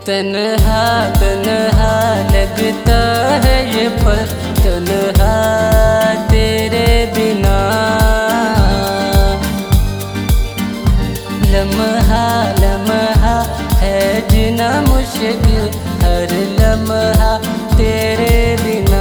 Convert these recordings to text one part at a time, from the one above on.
तन्हा तन्हा लगता है ये पल, तन्हा तेरे बिना। लम्हा लम्हा है जीना मुश्किल, हर लम्हा तेरे बिना।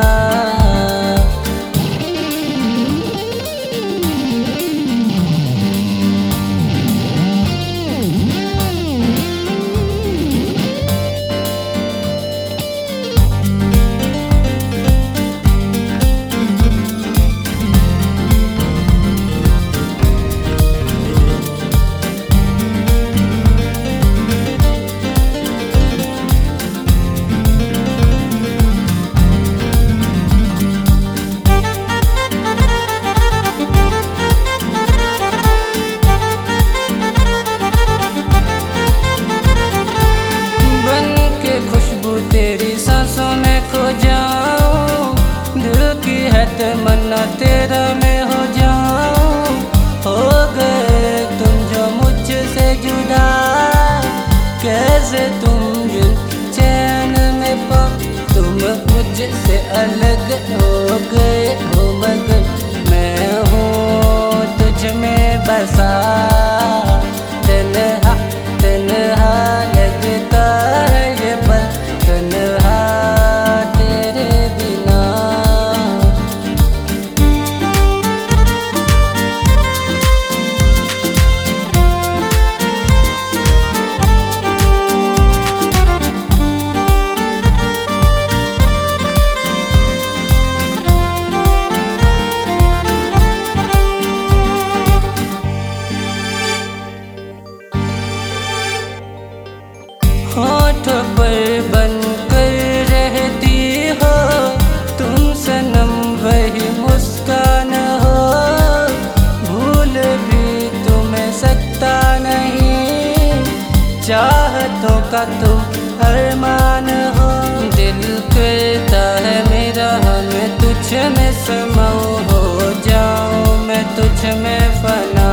तमन्ना तेरा मैं हो जाऊं, हो गए तुम जो मुझसे जुदा। कैसे तुम दिल चैन में पाओ, तुम मुझसे अलग हो गए हो, मगर मैं हूँ तुझ में बसा। तन्हा तन्हा लगता है ये पल, तन्हा तेरे बिना। होठों पर बनकर रहती हो तुम सनम, वही मुस्कान हो। भूल भी तुम्हें सकता नहीं, चाहतों का तुम अरमान हो। दिल करता है मेरा मैं तुझ में समाऊं, हो जाऊं मैं तुझ में फना।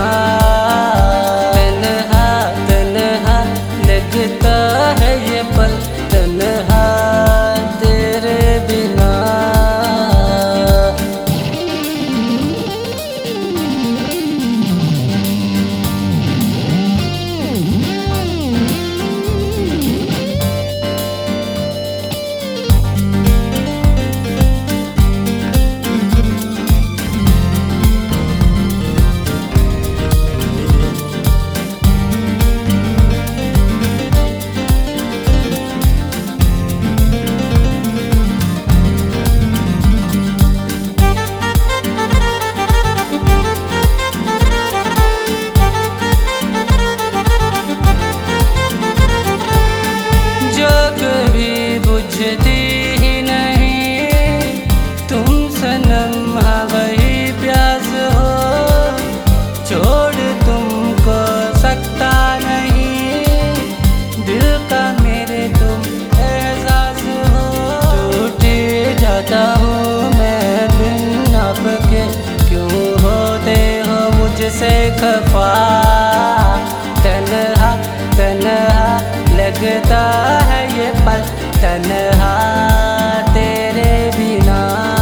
तन्हा तन्हा लगता है ये पल, तन्हा तेरे बिना। बुझती ही नहीं तुम सनम, हाँ वही प्यास हो। छोड़ तुमको सकता नहीं, दिल का मेरे तुम एहसास हो। टूट जाता हूँ मैं बिन आपके, क्यों होते हो मुझसे खफा। तन्हा तन्हा लगता है ये पल, तन्हा तेरे बिना।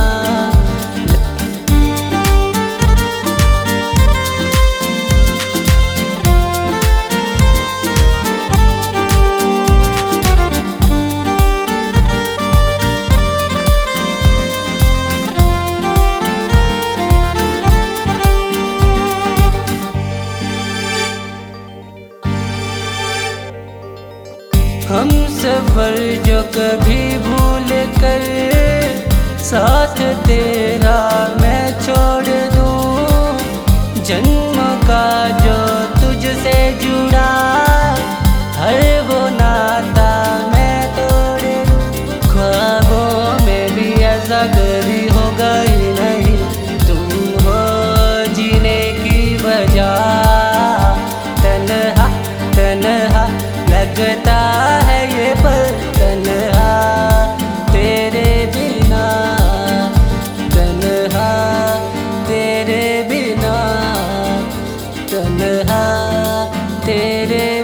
हम सफर जो कभी भूल कर साथ तेरा मैं छोड़ दूं, जन्म का जो तुझसे जुड़ा हर वो नाता मैं तोड़ दूं। ख्वाबों में भी ऐसा कभी होगा ही नहीं, तुम हो जीने की वजह। तन्हा तन्हा लगता है ये पल, तन्हा तेरे बिना। तन्हा तेरे बिना, तन्हा तेरे